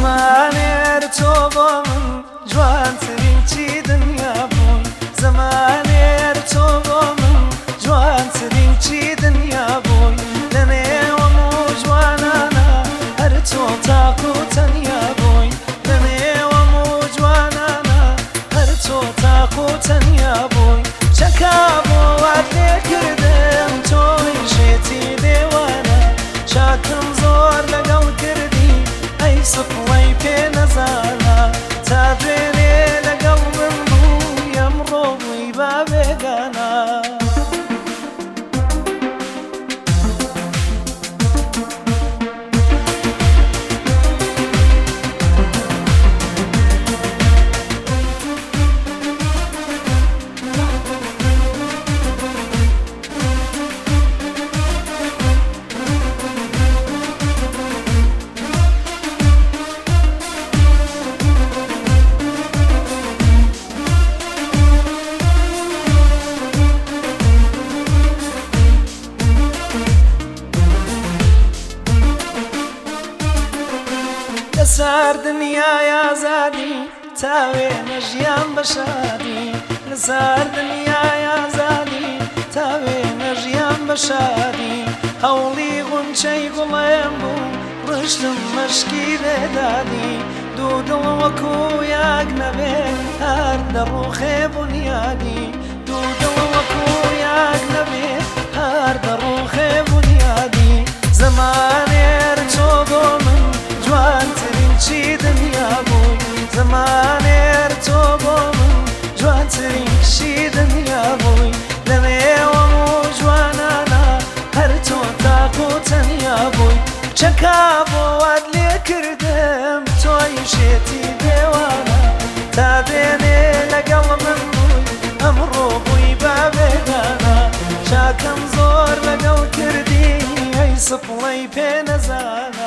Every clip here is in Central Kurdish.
زمانێر تۆ بۆ من جوانترین چی دنیا بووی زمانێر تۆ بۆ من جوانترین چی دنیا بووی لەنێوە و جوانانە هەر تۆ تاق و تەنیا بووی لەنێوە و جوانانە هەر تۆ تاق و تەنیا بووی چەکا بۆ وات لێ کردم تۆی شێتی لێوانە چاکم زۆر لەگەڵ کردی ئەی سفڵەی پێ نەزانە تا دوێنێ لەگەڵ من بووی ئەمڕۆ بووی با بێگانە لەسەر دنیای ئازادی تاوێنە ژیان بە شادی لەسەر دنیای ئازادی تاوێنە ژیان بە شادی هەوڵی غونچەی گوڵێم بوو ڕشتم مەشکی لێدادی دوو دڵ وەکو یاک نەبێ هەر دەڕوخێ بنیادی دوو دڵ وەکو یاک نەبێ هەر دەڕوخێ بنیادی زمانێر تۆ بۆ من جوانترین چی دنیا بووی زمانێر تۆ بۆ من جوانترین چی دنیا بووی لەنێوە و جوانانە هەر تۆ تاق و تەنیا بووی چەکا بۆ وات لێ کردم تۆی شێتی دێوانە تا دوێنێ لەگەڵ من بووی ئەمڕۆ بووی با بێگانە چاکەم زۆر لەگەڵ کردی ئەی سپڵەی پێ نەزانە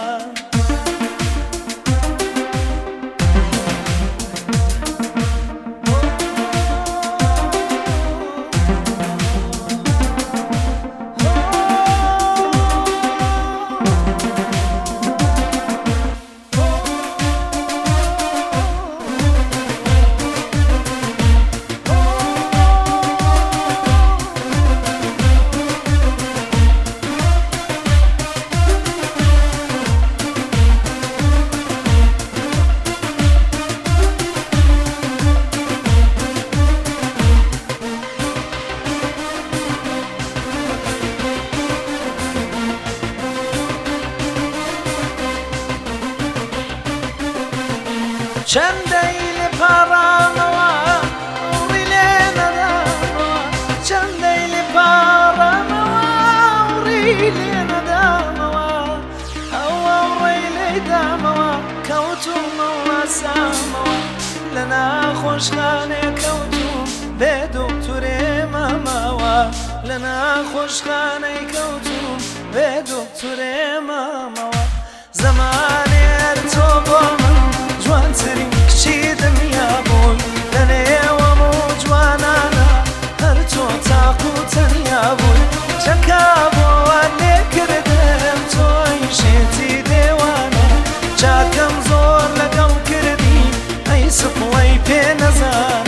چەندەی لێ پاڕامەوە وڕی لێ نەدامەوە چەندەی لێ پاڕامەوە وڕی لێ نەدامەوە ئەوە ڕێی لێدامەوە کەوتومەوە سامەوە لە ناخۆشخانێ کەوتوم بێ دۆکتورێ ماماوە لە ناخۆشخانەی کەوتوم بێ دۆکتورێ مامەوە زمانێر تۆ بۆ من جوانترین کچی دنیا بووی لەنێوە و جوانانە هەر تۆ تاق و تەنیا بووی چەکا بۆ وات لێ کردم تۆی شێتی دێوانە چاکەم زۆر لەگەڵ کردی ئەی سپڵەی پێ نەزانە